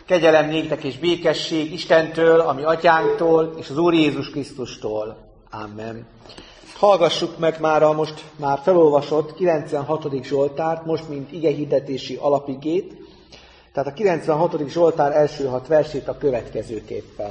Kegyelem néktek és békesség Istentől, ami atyánktól, és az Úr Jézus Krisztustól. Amen. Hallgassuk meg most már felolvasott 96. Zsoltárt, most mint igehirdetési alapigét. Tehát a 96. Zsoltár első 6 versét a következőképpen.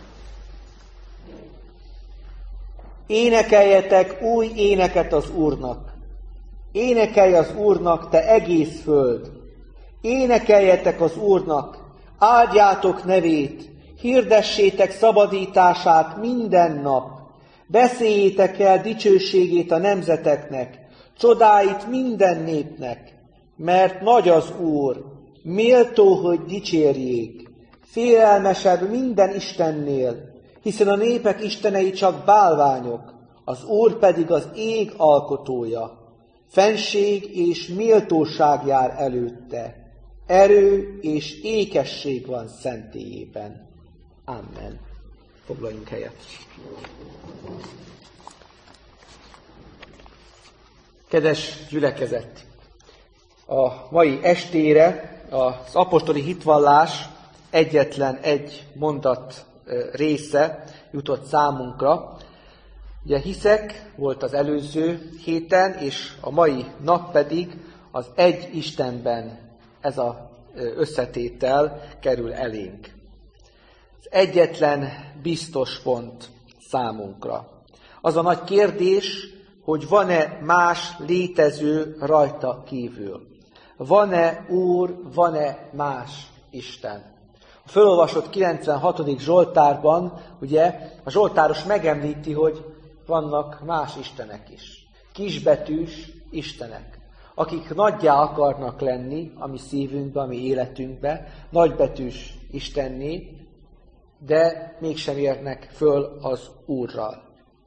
Énekeljetek új éneket az Úrnak! Énekelj az Úrnak, te egész föld! Énekeljetek az Úrnak! Áldjátok nevét! Hirdessétek szabadítását minden nap! Beszéljétek el dicsőségét a nemzeteknek, csodáit minden népnek, mert nagy az Úr, méltó, hogy dicsérjék, félelmesebb minden istennél, hiszen a népek istenei csak bálványok, az Úr pedig az ég alkotója. Fenség és méltóság jár előtte, erő és ékesség van szentélyében. Amen. Foglaljunk helyet. Kedves gyülekezet! A mai estére az apostoli hitvallás egyetlen egy mondat része jutott számunkra. Ugye hiszek volt az előző héten, és a mai nap pedig az egy Istenben ez az összetétel kerül elénk. Az egyetlen biztos pont számunkra. Az a nagy kérdés, hogy van-e más létező rajta kívül. Van-e Úr, van-e más Isten? A felolvasott 96. Zsoltárban, ugye, a zsoltáros megemlíti, hogy vannak más istenek is. Kisbetűs istenek, akik nagyjá akarnak lenni a mi szívünkbe, a mi életünkbe, nagybetűs istenné, de mégsem érnek föl az Úrral.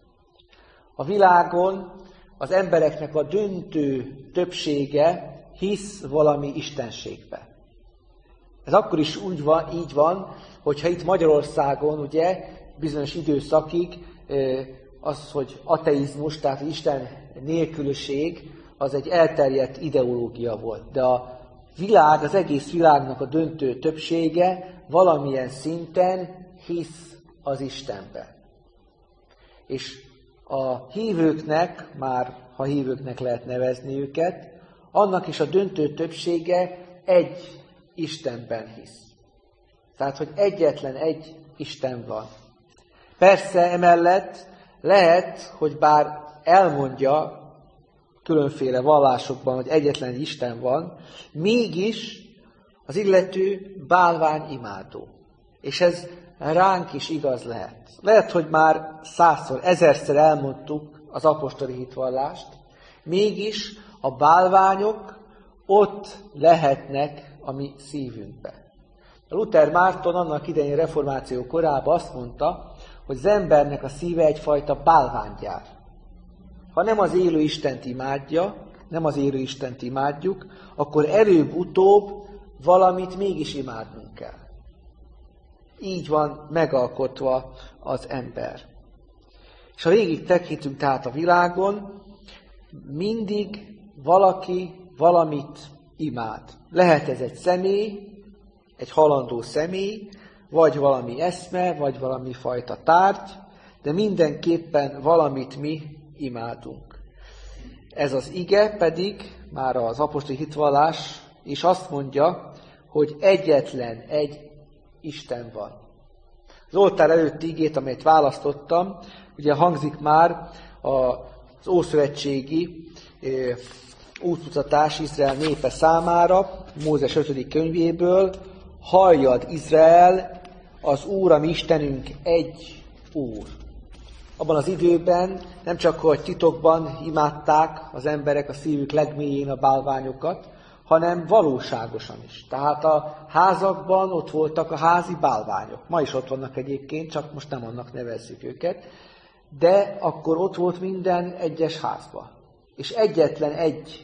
A világon az embereknek a döntő többsége hisz valami istenségbe. Ez akkor is így van, hogyha itt Magyarországon ugye bizonyos időszakig az, hogy ateizmus, tehát Isten nélküliség, az egy elterjedt ideológia volt. De a világ, az egész világnak a döntő többsége valamilyen szinten hisz az Istenbe. És a hívőknek, már ha hívőknek lehet nevezni őket, annak is a döntő többsége egy Istenben hisz. Tehát, hogy egyetlen egy Isten van. Persze emellett lehet, hogy bár elmondja különféle vallásokban, hogy egyetlen Isten van, mégis az illető bálványimádó. És ez ránk is igaz lehet. Lehet, hogy már 100-szor, 1000-szer elmondtuk az apostoli hitvallást, mégis a bálványok ott lehetnek a mi szívünkbe. Luther Márton annak idején reformáció korában azt mondta, hogy az embernek a szíve egyfajta bálványgyár. Ha nem az élő Istent imádja, nem az élő Istent imádjuk, akkor előbb-utóbb valamit mégis imádnunk kell. Így van megalkotva az ember. És ha végig tekintünk tehát a világon, mindig valaki valamit imád. Lehet ez egy személy, egy halandó személy, vagy valami eszme, vagy valami fajta tárgy, de mindenképpen valamit mi imádunk. Ez az ige pedig, már az apostoli hitvallás is azt mondja, hogy egyetlen egy Isten van. Az oltár előtti igét, amelyet választottam, ugye hangzik már az ószövetségi útmutatás Izrael népe számára, Mózes 5. könyvéből: halljad Izrael, az Úr, a mi Istenünk egy Úr. Abban az időben nem csak, hogy titokban imádták az emberek a szívük legmélyén a bálványokat, hanem valóságosan is. Tehát a házakban ott voltak a házi bálványok. Ma is ott vannak egyébként, csak most nem annak nevezzük őket. De akkor ott volt minden egyes házban. És egyetlen egy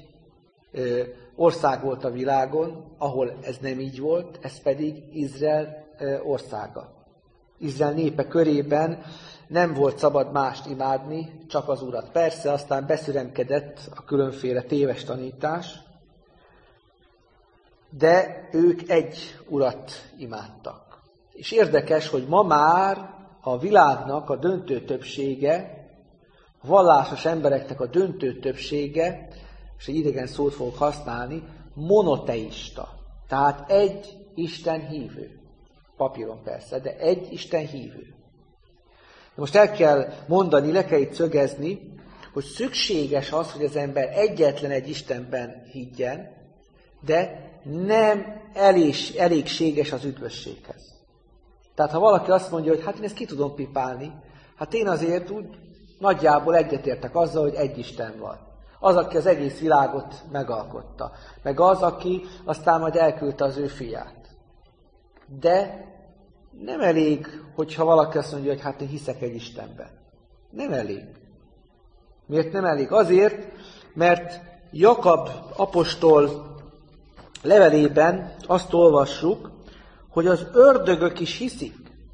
ország volt a világon, ahol ez nem így volt, ez pedig Izrael országa. Izrael népe körében nem volt szabad mást imádni, csak az Urat. Persze, aztán beszüremkedett a különféle téves tanítás, de ők egy urat imádtak. És érdekes, hogy ma már a világnak a döntő többsége, a vallásos embereknek a döntő többsége, és egy idegen szót fogok használni, monoteista. Tehát egy Isten hívő. Papíron persze, de egy Isten hívő. Most el kell mondani, le kell itt szögezni, hogy szükséges az, hogy az ember egyetlen egy Istenben higgyen, de nem elégséges az üdvösséghez. Tehát ha valaki azt mondja, hogy hát én ezt ki tudom pipálni, hát én azért úgy nagyjából egyetértek azzal, hogy egy Isten van. Az, aki az egész világot megalkotta. Meg az, aki aztán majd elküldte az ő fiát. De nem elég, hogyha valaki azt mondja, hogy hát én hiszek egy Istenben. Nem elég. Miért nem elég? Azért, mert Jakab apostol levelében azt olvassuk, hogy az ördögök is hiszik,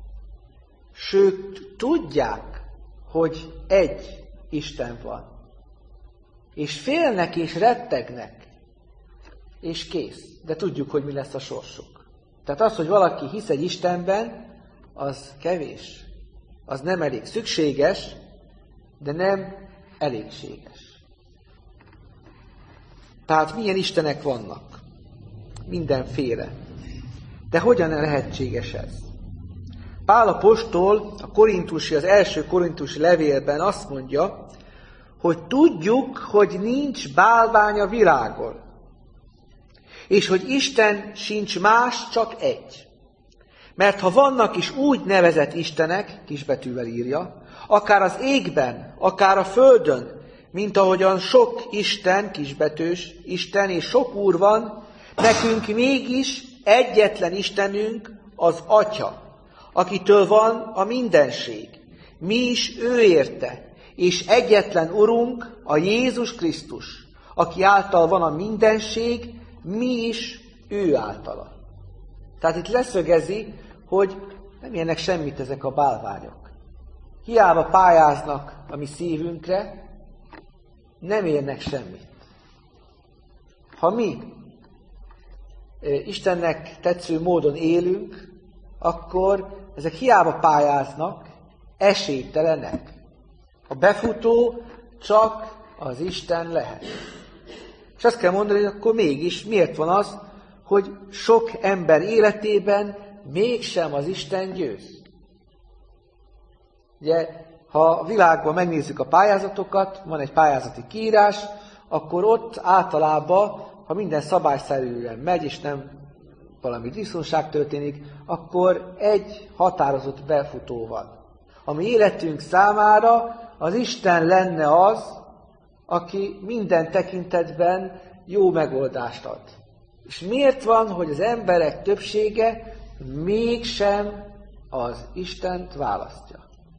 sőt tudják, hogy egy Isten van. És félnek és rettegnek, és kész. De tudjuk, hogy mi lesz a sorsuk. Tehát az, hogy valaki hisz egy Istenben, az kevés. Az nem elég. Szükséges, de nem elégséges. Tehát milyen istenek vannak? Mindenféle. De hogyan lehetséges ez? Pál apostol az első korintusi levélben azt mondja, hogy tudjuk, hogy nincs bálvány a világon, és hogy Isten sincs más, csak egy. Mert ha vannak is úgy nevezett istenek, kisbetűvel írja, akár az égben, akár a földön, mint ahogyan sok Isten, kisbetűs Isten és sok úr van, nekünk mégis egyetlen Istenünk az Atya, akitől van a mindenség. Mi is ő érte, és egyetlen Urunk a Jézus Krisztus, aki által van a mindenség, mi is ő általa. Tehát itt leszögezi, hogy nem érnek semmit ezek a bálványok. Hiába pályáznak a mi szívünkre, nem érnek semmit. Ha mi Istennek tetsző módon élünk, akkor ezek hiába pályáznak, esélytelenek. A befutó csak az Isten lehet. És azt kell mondani, hogy akkor mégis miért van az, hogy sok ember életében mégsem az Isten győz. Ugye, ha a világban megnézzük a pályázatokat, van egy pályázati kiírás, akkor ott általában, ha minden szabályszerűen megy, és nem valami disznóság történik, akkor egy határozott befutó van. A mi életünk számára az Isten lenne az, aki minden tekintetben jó megoldást ad. És miért van, hogy az emberek többsége mégsem az Istent választja?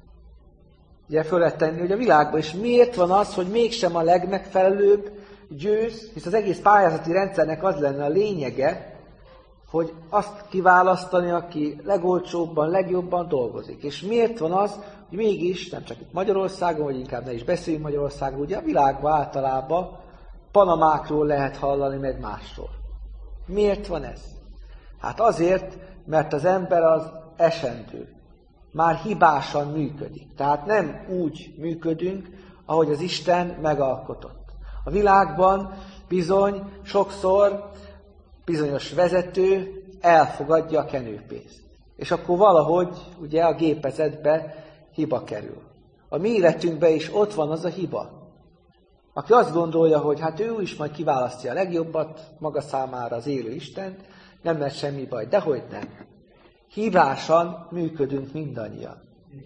Ugye föl lehet tenni, hogy a világban is miért van az, hogy mégsem a legmegfelelőbb győz, hisz az egész pályázati rendszernek az lenne a lényege, hogy azt kiválasztani, aki legolcsóbban, legjobban dolgozik. És miért van az, hogy mégis, nem csak itt Magyarországon, vagy inkább ne is beszéljünk Magyarországon, ugye a világban általában Panamákról lehet hallani, meg másról. Miért van ez? Hát azért, mert az ember az esendő. Már hibásan működik. Tehát nem úgy működünk, ahogy az Isten megalkotott. A világban bizony sokszor bizonyos vezető elfogadja a kenőpénzt. És akkor valahogy ugye a gépezetbe hiba kerül. A mi életünkben is ott van az a hiba. Aki azt gondolja, hogy hát ő is majd kiválasztja a legjobbat maga számára az élő Istent, nem lesz semmi baj, dehogy nem. Hibásan működünk mindannyian.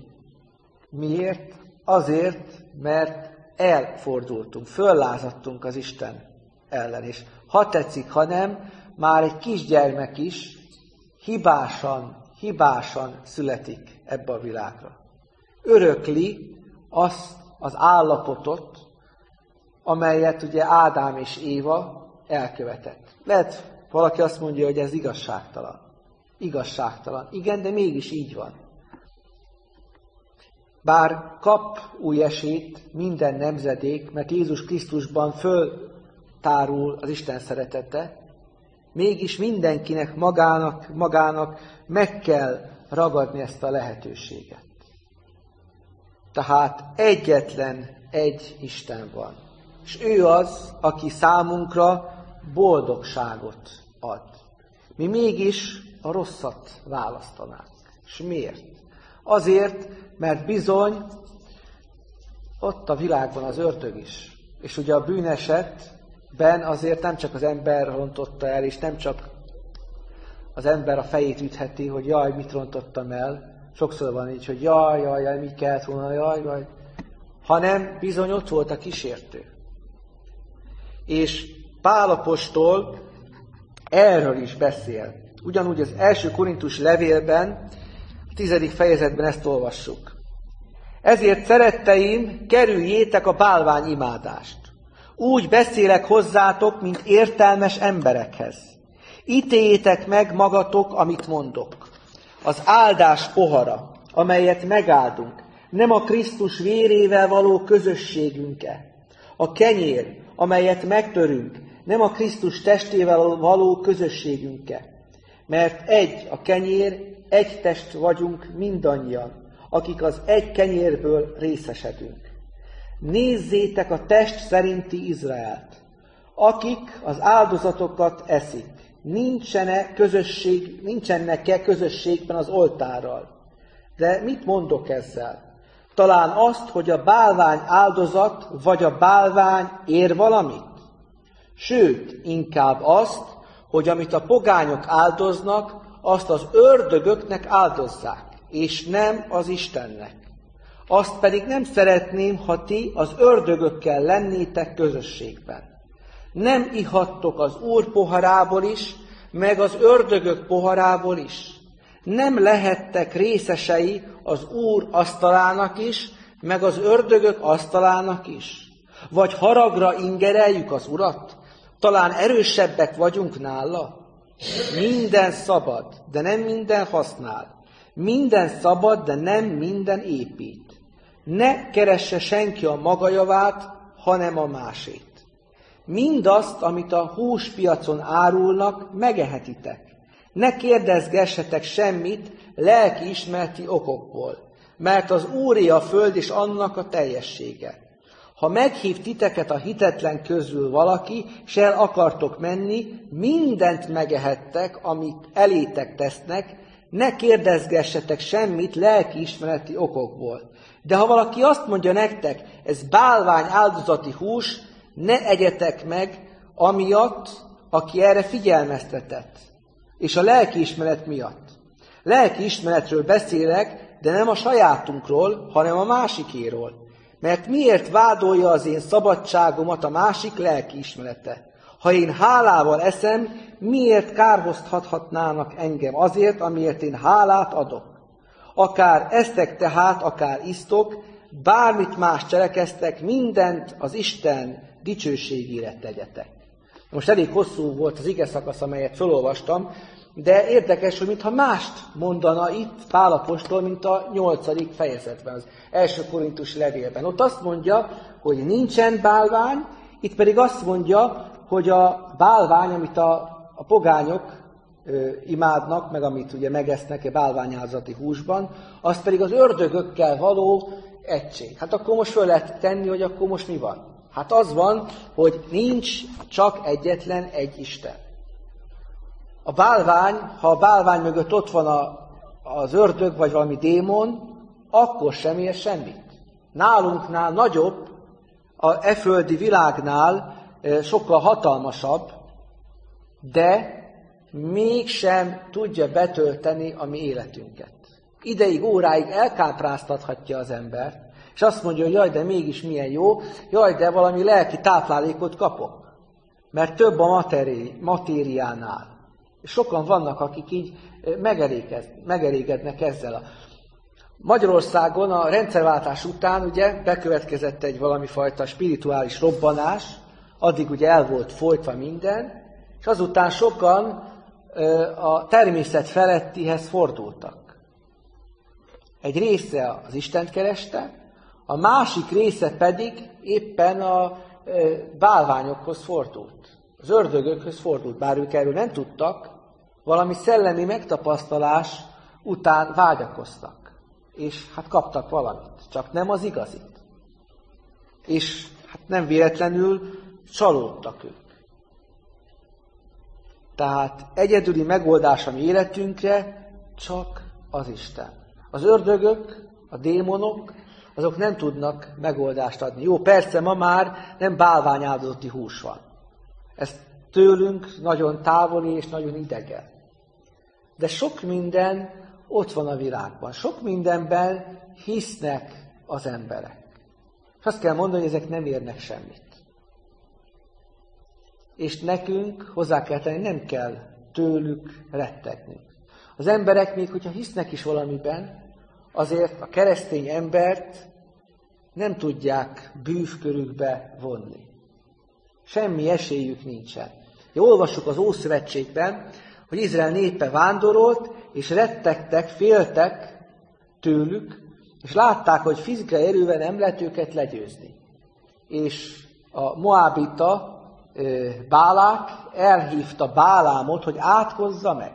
Miért? Azért, mert elfordultunk, föllázadtunk az Isten ellen. És ha tetszik, ha nem, már egy kisgyermek is hibásan születik ebbe a világra. Örökli azt az állapotot, amelyet ugye Ádám és Éva elkövetett. Lehet, valaki azt mondja, hogy ez igazságtalan. Igazságtalan. Igen, de mégis így van. Bár kap új esélyt minden nemzedék, mert Jézus Krisztusban föltárul az Isten szeretete, mégis mindenkinek magának meg kell ragadni ezt a lehetőséget. Tehát egyetlen egy Isten van. És ő az, aki számunkra boldogságot ad. Mi mégis a rosszat választanánk. És miért? Azért, mert bizony ott a világban az ördög is. És ugye a bűnesetben azért nem csak az ember rontotta el, és nem csak az ember a fejét ütheti, hogy jaj, mit rontottam el. Sokszor van így, hogy jaj, mit kellett volna, jaj. Hanem bizony ott volt a kísértő. És Pál apostol erről is beszél. Ugyanúgy az 1. Korintus levélben, 10. fejezetben ezt olvassuk. Ezért, szeretteim, kerüljétek a bálványimádást. Úgy beszélek hozzátok, mint értelmes emberekhez. Ítéljétek meg magatok, amit mondok. Az áldás pohara, amelyet megáldunk, nem a Krisztus vérével való közösségünk-e? A kenyér, amelyet megtörünk, nem a Krisztus testével való közösségünk-e? Mert egy a kenyér, egy test vagyunk mindannyian, akik az egy kenyérből részesedünk. Nézzétek a test szerinti Izraelt, akik az áldozatokat eszik, nincsenek-e közösségben az oltárral. De mit mondok ezzel? Talán azt, hogy a bálvány áldozat, vagy a bálvány ér valamit? Sőt, inkább azt, hogy amit a pogányok áldoznak, azt az ördögöknek áldozzák, és nem az Istennek. Azt pedig nem szeretném, ha ti az ördögökkel lennétek közösségben. Nem ihattok az Úr poharából is, meg az ördögök poharából is. Nem lehettek részesei az Úr asztalának is, meg az ördögök asztalának is. Vagy haragra ingereljük az Urat? Talán erősebbek vagyunk nála? Minden szabad, de nem minden használ. Minden szabad, de nem minden épít. Ne keresse senki a maga javát, hanem a másét. Mindazt, amit a húspiacon árulnak, megehetitek. Ne kérdezgessetek semmit lelkiismereti okokból, mert az Úré a föld és annak a teljessége. Ha meghív titeket a hitetlen közül valaki, s el akartok menni, mindent megehettek, amit elétek tesznek, ne kérdezgessetek semmit lelkiismereti okokból. De ha valaki azt mondja nektek, ez bálvány áldozati hús, ne egyetek meg amiatt, aki erre figyelmeztetett, és a lelkiismeret miatt. Lelkiismeretről beszélek, de nem a sajátunkról, hanem a másikéról. Mert miért vádolja az én szabadságomat a másik lelkiismerete? Ha én hálával eszem, miért kárhoztathatnának engem azért, amiért én hálát adok? Akár esztek tehát, akár isztok, bármit más cselekeztek, mindent az Isten dicsőségére tegyetek. Most elég hosszú volt az igeszakasz, amelyet felolvastam, de érdekes, hogy mintha mást mondana itt Pál apostol, mint a 8. fejezetben, az 1. Korintus levélben. Ott azt mondja, hogy nincsen bálvány, itt pedig azt mondja, hogy a bálvány, amit a pogányok imádnak, meg amit ugye megesznek a bálványáldozati húsban, az pedig az ördögökkel való egység. Hát akkor most föl lehet tenni, hogy akkor most mi van? Hát az van, hogy nincs csak egyetlen egy Isten. A bálvány, ha a bálvány mögött ott van az ördög, vagy valami démon, akkor sem ér semmit. Nálunknál nagyobb, a földi világnál sokkal hatalmasabb, de mégsem tudja betölteni a mi életünket. Ideig, óráig elkápráztathatja az embert, és azt mondja, hogy jaj, de mégis milyen jó, jaj, de valami lelki táplálékot kapok, mert több a matériánál. És sokan vannak, akik így megelégednek ezzel. Magyarországon a rendszerváltás után ugye bekövetkezett egy valami fajta spirituális robbanás, addig ugye el volt folytva minden, és azután sokan a természet felettihez fordultak. Egy része az Istent kereste, a másik része pedig éppen a bálványokhoz fordult. az ördögökhöz fordult, bár ők erről nem tudtak, valami szellemi megtapasztalás után vágyakoztak. És hát kaptak valamit, csak nem az igazit. És hát nem véletlenül csalódtak ők. Tehát egyedüli megoldás a mi életünkre csak az Isten. Az ördögök, a démonok, azok nem tudnak megoldást adni. Jó, persze ma már nem bálványáldozati hús van. Ez tőlünk nagyon távoli és nagyon idegen. De sok minden ott van a világban. Sok mindenben hisznek az emberek. És azt kell mondani, hogy ezek nem érnek semmit. És nekünk hozzá kell tenni, nem kell tőlük rettegni. Az emberek még, hogyha hisznek is valamiben, azért a keresztény embert nem tudják bűvkörükbe vonni. Semmi esélyük nincsen. Olvassuk az Ószövetségben, hogy Izrael népe vándorolt, és rettegtek, féltek tőlük, és látták, hogy fizikai erővel nem lehet őket legyőzni. És a moábita Bálák elhívta Bálámot, hogy átkozza meg.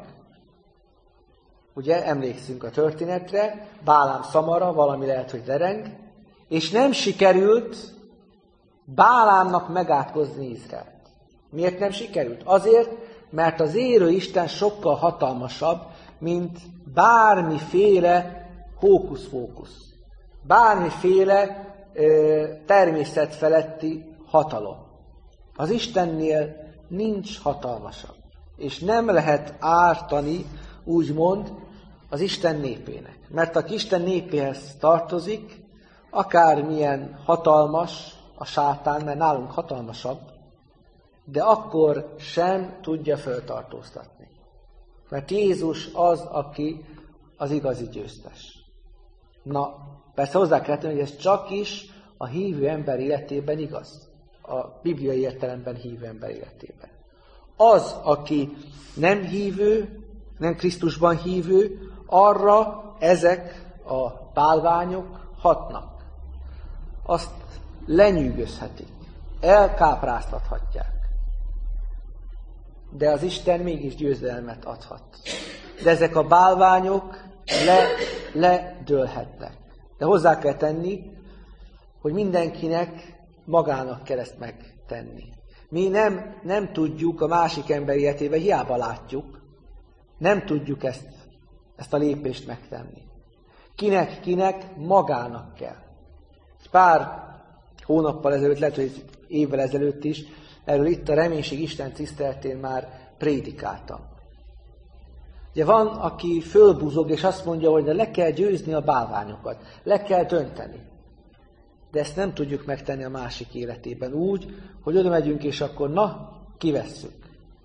Ugye, emlékszünk a történetre, Bálám szamara, valami lehet, hogy dereng, és nem sikerült Bálámnak megátkozni Izraelt. Miért nem sikerült? Azért, mert az élő Isten sokkal hatalmasabb, mint bármiféle hókusz-pókusz. Bármiféle természetfeletti hatalom. Az Istennél nincs hatalmasabb. És nem lehet ártani, úgymond, az Isten népének. Mert aki Isten népéhez tartozik, akármilyen hatalmas a sátán, mert nálunk hatalmasabb, de akkor sem tudja föltartóztatni. Mert Jézus az, aki az igazi győztes. Na, persze hozzá kell tenni, hogy ez csak is a hívő ember életében igaz. A bibliai értelemben hívő ember életében. Az, aki nem hívő, nem Krisztusban hívő, arra ezek a bálványok hatnak. Azt lenyűgözhetik, elkápráztathatják. De az Isten mégis győzelmet adhat. De ezek a bálványok ledőlhetnek. De hozzá kell tenni, hogy mindenkinek magának kell ezt megtenni. Mi nem tudjuk a másik ember életébe, hiába látjuk, nem tudjuk ezt a lépést megtenni. Kinek magának kell. Pár hónappal ezelőtt, lehet, hogy évvel ezelőtt is, erről itt a Reménység Isten tiszteletén már prédikáltam. Ugye van, aki fölbuzog, és azt mondja, hogy le kell győzni a bálványokat, le kell dönteni. De ezt nem tudjuk megtenni a másik életében úgy, hogy oda megyünk, és akkor kivesszük.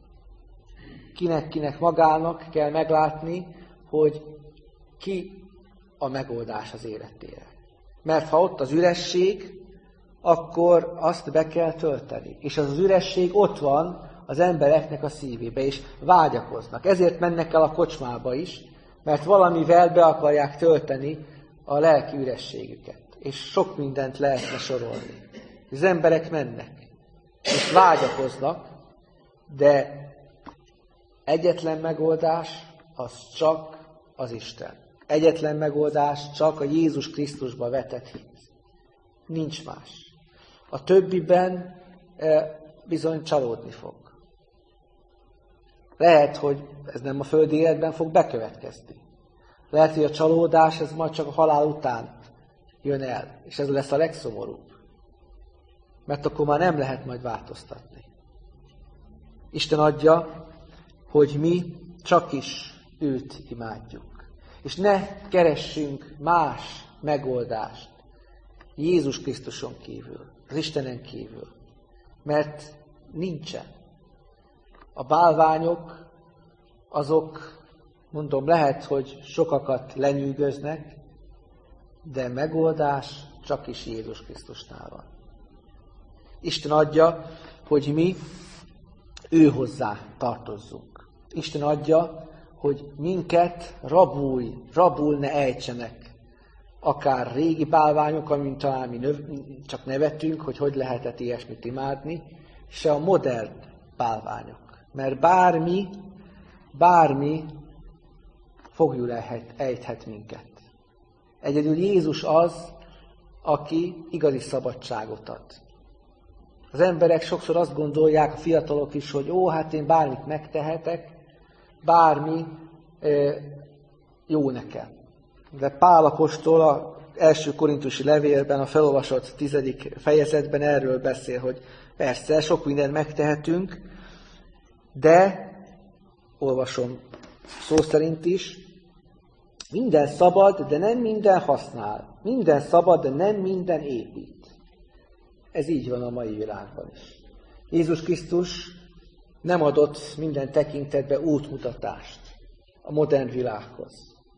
Kinek magának kell meglátni, hogy ki a megoldás az életére. Mert ha ott az üresség, akkor azt be kell tölteni. És az üresség ott van az embereknek a szívébe, és vágyakoznak. Ezért mennek el a kocsmába is, mert valamivel be akarják tölteni a lelki ürességüket. És sok mindent lehetne sorolni. Az emberek mennek, és vágyakoznak, de egyetlen megoldás az csak az Isten. Egyetlen megoldás csak a Jézus Krisztusba vetett hit. Nincs más. A többiben bizony csalódni fog. Lehet, hogy ez nem a földi életben fog bekövetkezni. Lehet, hogy a csalódás ez majd csak a halál után jön el, és ez lesz a legszomorúbb. Mert akkor már nem lehet majd változtatni. Isten adja, hogy mi csak is őt imádjuk. És ne keressünk más megoldást Jézus Krisztuson kívül, az Istenen kívül. Mert nincsen. A bálványok, azok, mondom, lehet, hogy sokakat lenyűgöznek, de megoldás csak is Jézus Krisztusnál van. Isten adja, hogy mi őhozzá tartozzunk. Isten adja, hogy minket rabul ne ejtsenek. Akár régi bálványok, amin talán mi csak nevetünk, hogy lehetett ilyesmit imádni, se a modern bálványok. Mert bármi foglyul ejthet minket. Egyedül Jézus az, aki igazi szabadságot ad. Az emberek sokszor azt gondolják, a fiatalok is, hogy hát én bármit megtehetek, bármi jó nekem. De Pál apostol az első korintusi levélben, a felolvasott 10. fejezetben erről beszél, hogy persze, sok mindent megtehetünk, de, olvasom szó szerint is, minden szabad, de nem minden használ. Minden szabad, de nem minden épít. Ez így van a mai világban is. Jézus Krisztus nem adott minden tekintetben útmutatást a modern világhoz.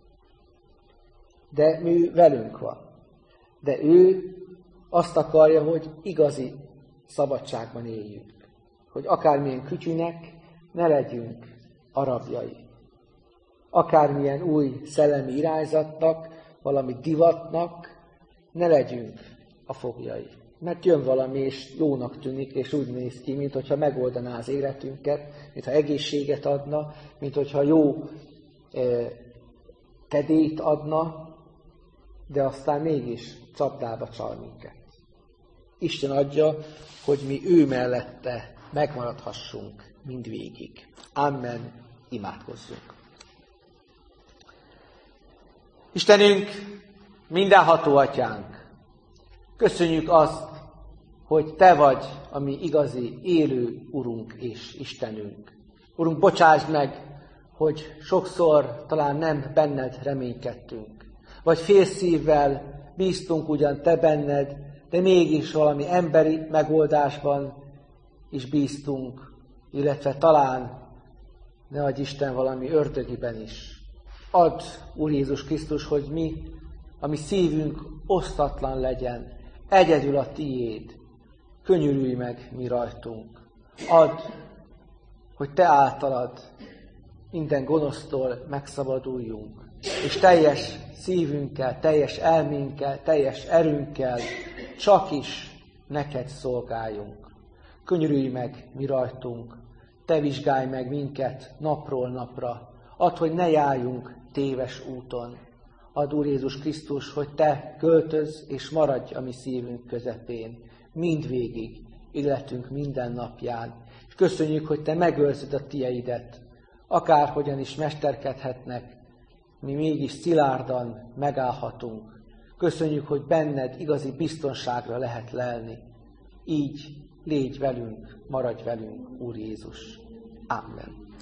De ő velünk van. De ő azt akarja, hogy igazi szabadságban éljünk. Hogy akármilyen kütyűnek ne legyünk arabjai. Akármilyen új szellemi irányzatnak, valami divatnak ne legyünk a foglyai. Mert jön valami, és jónak tűnik, és úgy néz ki, mintha megoldaná az életünket, mintha egészséget adna, mintha jó kedélyt adna, de aztán mégis csapdába csal minket. Isten adja, hogy mi ő mellette megmaradhassunk mindvégig. Amen. Imádkozzunk. Istenünk, mindenható Atyánk, köszönjük azt, hogy Te vagy a mi igazi, élő Urunk és Istenünk. Urunk, bocsásd meg, hogy sokszor talán nem benned reménykedtünk, vagy félszívvel bíztunk ugyan Te benned, de mégis valami emberi megoldásban is bíztunk, illetve talán, ne adj Isten, valami ördögiben is. Add, Úr Jézus Krisztus, hogy a mi szívünk osztatlan legyen, egyedül a Tiéd. Könyörülj meg mi rajtunk. Add, hogy Te általad minden gonosztól megszabaduljunk, és teljes szívünkkel, teljes elménkkel, teljes erőnkkel csak is neked szolgáljunk. Könyörülj meg mi rajtunk, Te vizsgálj meg minket napról napra. Add, hogy ne járjunk téves úton. Add, Úr Jézus Krisztus, hogy Te költözz és maradj a mi szívünk közepén, mindvégig, életünk minden napján. És köszönjük, hogy Te megőrzöd a Tieidet. Akárhogyan is mesterkedhetnek, mi mégis szilárdan megállhatunk. Köszönjük, hogy benned igazi biztonságra lehet lelni. Így légy velünk, maradj velünk, Úr Jézus. Amen.